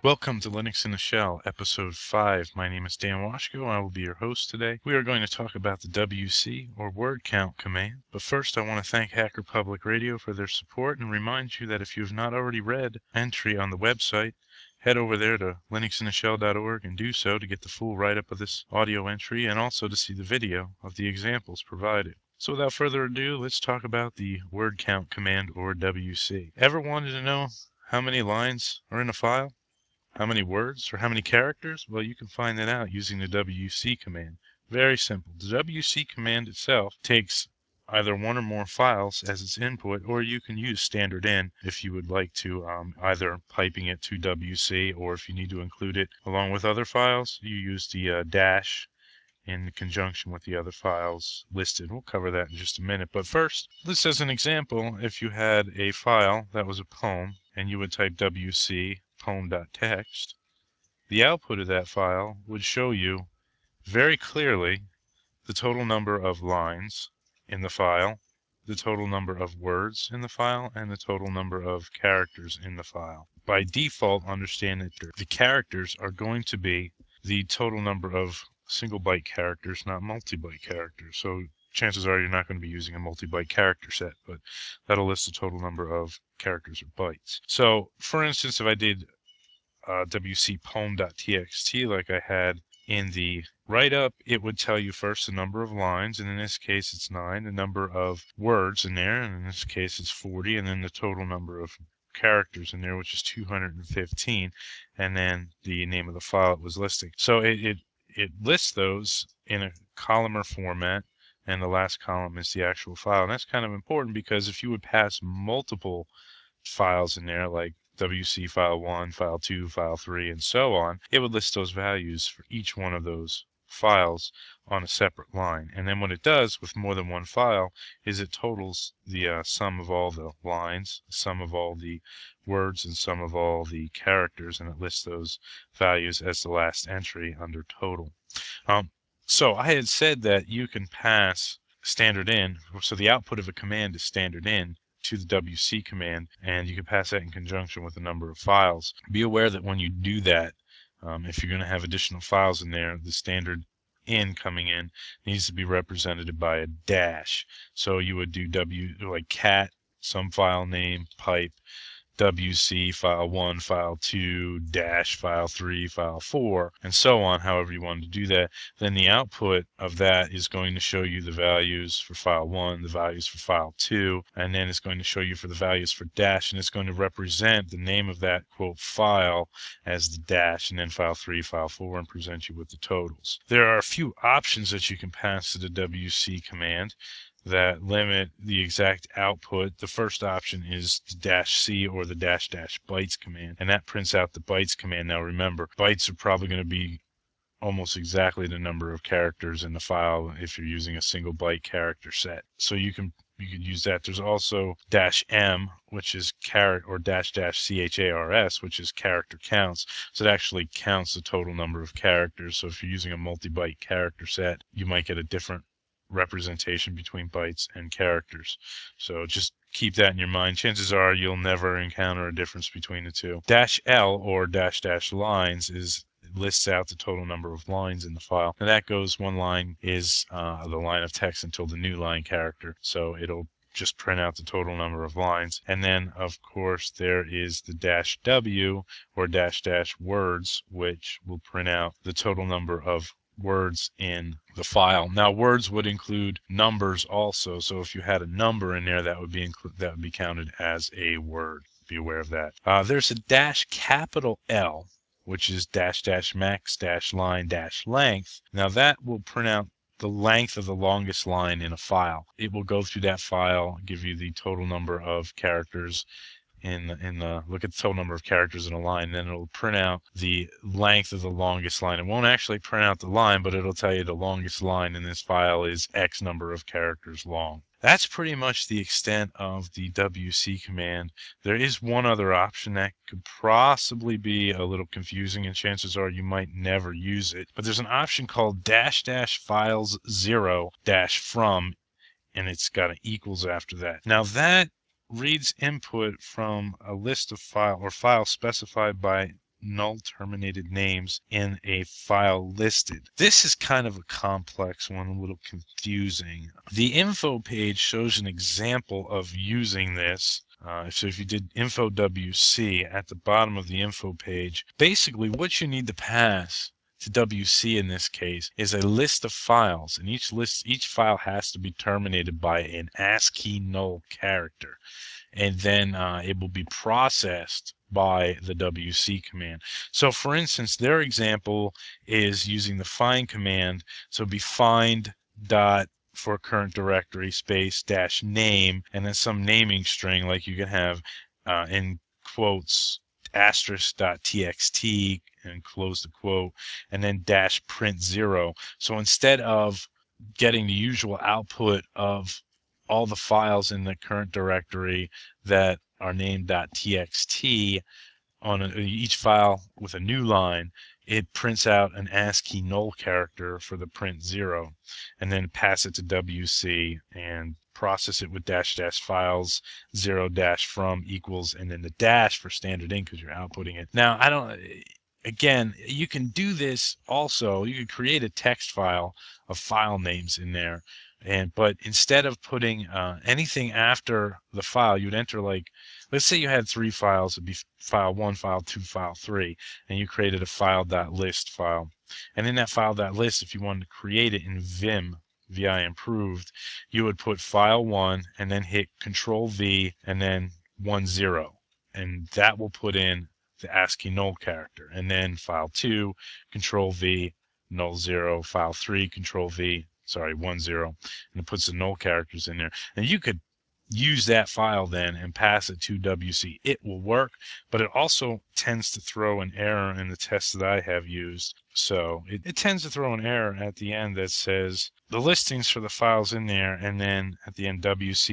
Welcome to Linux in a Shell, Episode 5. My name is Dan Washko. I will be your host today. We are going to talk about the WC, or word count command. But first, I want to thank Hacker Public Radio for their support and remind you that if you have not already read entry on the website, head over there to linuxinashell.org and do so to get the full write-up of this audio entry and also to see the video of the examples provided. So without further ado, let's talk about the word count command, or WC. Ever wanted to know how many lines are in a file? How many words or how many characters? Well, you can find that out using the WC command. Very simple. The WC command itself takes either one or more files as its input, or you can use standard in if you would like to, either piping it to WC, or if you need to include it along with other files, you use the dash in conjunction with the other files listed. We'll cover that in just a minute. But first, this as an example, if you had a file that was a poem and you would type WC poem.txt, the output of that file would show you very clearly the total number of lines in the file, the total number of words in the file, and the total number of characters in the file. By default, understand that the characters are going to be the total number of single byte characters, not multi-byte characters. So chances are you're not going to be using a multi-byte character set, but that'll list the total number of characters or bytes. So for instance, if I did WC poem.txt like I had in the write-up, it would tell you first the number of lines, and in this case it's 9, the number of words in there, and in this case it's 40, and then the total number of characters in there, which is 215, and then the name of the file it was listing. So it lists those in a columnar format, and the last column is the actual file. And that's kind of important because if you would pass multiple files in there, like WC file 1, file 2, file 3, and so on, it would list those values for each one of those files on a separate line. And then what it does with more than one file is it totals the sum of all the lines, the sum of all the words, and sum of all the characters, and it lists those values as the last entry under total. So I had said that you can pass standard in, so the output of a command is standard in to the WC command, and you can pass that in conjunction with a number of files. Be aware that when you do that, if you're going to have additional files in there, the standard in coming in needs to be represented by a dash. So you would do like cat, some file name, pipe, WC file 1, file 2, dash file 3, file 4, and so on, however you want to do that. Then the output of that is going to show you the values for file 1, the values for file 2, and then it's going to show you for the values for dash, and it's going to represent the name of that quote file as the dash, and then file 3, file 4, and present you with the totals. There are a few options that you can pass to the WC command that limit the exact output. The first option is the -c or the --bytes command, and that prints out the bytes command. Now remember, bytes are probably going to be almost exactly the number of characters in the file if you're using a single byte character set. So you could use that. There's also -m, which is or --chars, which is character counts. So it actually counts the total number of characters. So if you're using a multi-byte character set, you might get a different representation between bytes and characters. So just keep that in your mind. Chances are you'll never encounter a difference between the two. -l or --lines lists out the total number of lines in the file. And that goes, one line is the line of text until the new line character. So it'll just print out the total number of lines. And then, of course, there is the -w or --words, which will print out the total number of words in the file. Now, words would include numbers also. So if you had a number in there, that would be counted as a word. Be aware of that. There's a -L, which is --max line -length. Now that will print out the length of the longest line in a file. It will go through that file, give you the total number of characters look at the total number of characters in a line, then it'll print out the length of the longest line. It won't actually print out the line, but it'll tell you the longest line in this file is X number of characters long. That's pretty much the extent of the WC command. There is one other option that could possibly be a little confusing, and chances are you might never use it. But there's an option called --files 0 -from, and it's got an equals after that. Now that reads input from a list of files specified by null terminated names in a file listed. This is kind of a complex one, a little confusing. The info page shows an example of using this. So if you did info WC at the bottom of the info page, basically what you need to pass to WC in this case is a list of files, and each file has to be terminated by an ASCII null character, and then it will be processed by the WC command. So for instance, their example is using the find command. So it'd be find dot for current directory space dash name, and then some naming string, like you can have in quotes asterisk dot txt and close the quote, and then dash print 0. So instead of getting the usual output of all the files in the current directory that are named .txt on each file with a new line, it prints out an ASCII null character for the print 0, and then pass it to WC and process it with dash dash files 0 dash from equals, and then the dash for standard ink because you're outputting it. Now, again, you can do this also. You can create a text file of file names in there, but instead of putting anything after the file, you'd enter, like, let's say you had 3 files. It'd be file 1, file 2, file 3, and you created a file.list file. And in that file.list, if you wanted to create it in Vim, VI improved, you would put file 1 and then hit Control V and then 10, and that will put in the ASCII null character. And then file 2, Control V, null 0, file 3, Control V, 10, and it puts the null characters in there. And you could use that file then and pass it to WC. It will work, but it also tends to throw an error in the test that I have used. So it tends to throw an error at the end that says the listings for the files in there, and then at the end WC :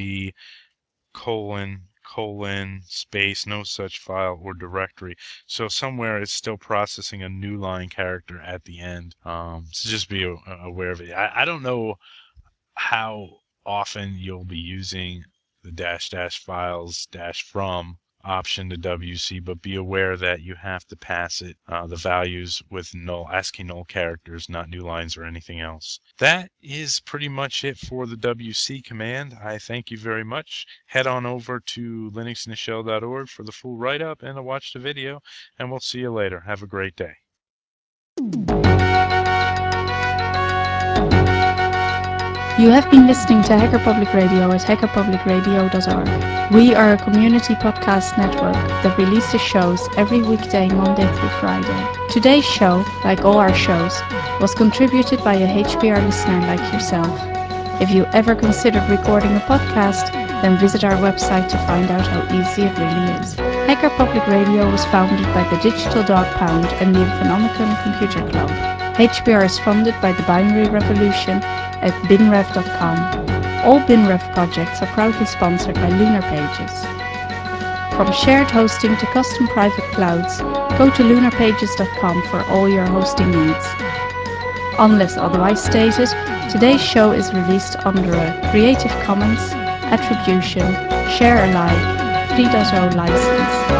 space no such file or directory. So somewhere it's still processing a new line character at the end. So just be aware of it. I don't know how often you'll be using the dash dash files dash from option to WC, but be aware that you have to pass it the values with null ASCII null characters, not new lines or anything else. That is pretty much it for the WC command. I thank you very much. Head on over to linuxintheshell.org for the full write-up and to watch the video, and we'll see you later. Have a great day. You have been listening to Hacker Public Radio at hackerpublicradio.org. We are a community podcast network that releases shows every weekday, Monday through Friday. Today's show, like all our shows, was contributed by a HPR listener like yourself. If you ever considered recording a podcast, then visit our website to find out how easy it really is. Hacker Public Radio was founded by the Digital Dog Pound and the Infonomicon Computer Club. HPR is funded by the Binary Revolution at binrev.com. All BinRev projects are proudly sponsored by Lunar Pages. From shared hosting to custom private clouds, go to lunarpages.com for all your hosting needs. Unless otherwise stated, today's show is released under a Creative Commons Attribution Share Alike 3.0 license.